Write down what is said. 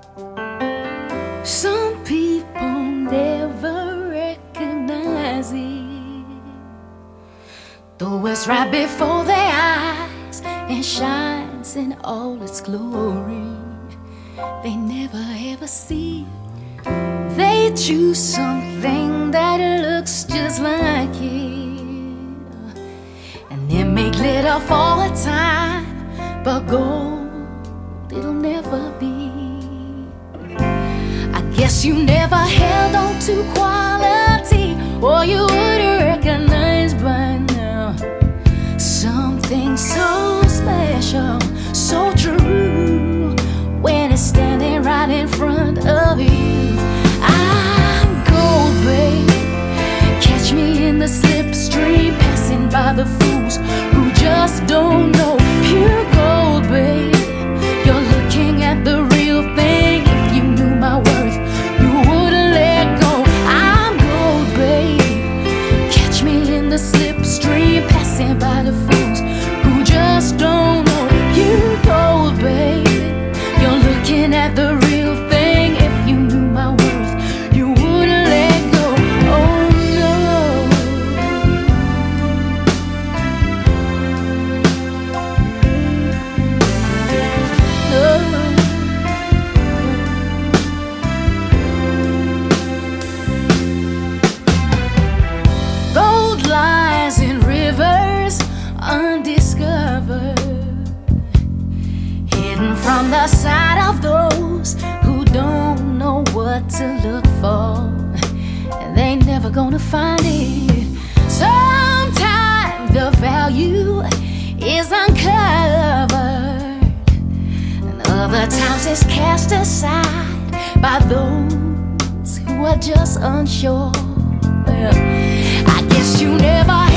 Some people never recognize it, though it's right before their eyes and shines in all its glory. They never ever see. They choose something that looks just like it, and they make glitter for a time, but gold it'll never be. I guess you never held on to quality, or you would recognize by now something so special, so true, when it's standing right in front of you. I'm gold, babe. Catch me in the slipstream, passing by the fools who just don't know. Pure gold, babe. You're looking at the real thing. If you knew my worth, you wouldn't let go. I'm gold, babe. Catch me in the slipstream, passing by the fools who just don't know. Pure gold, babe. You're looking at the real thing. If you knew my worth, you wouldn't let go. Oh no. Gold lies in rivers undiscovered, hidden from the sight of those who don't know what to look for, and they never gonna find it. Sometimes the value is uncovered, and other times it's cast aside by those who are just unsure. Well, I guess you never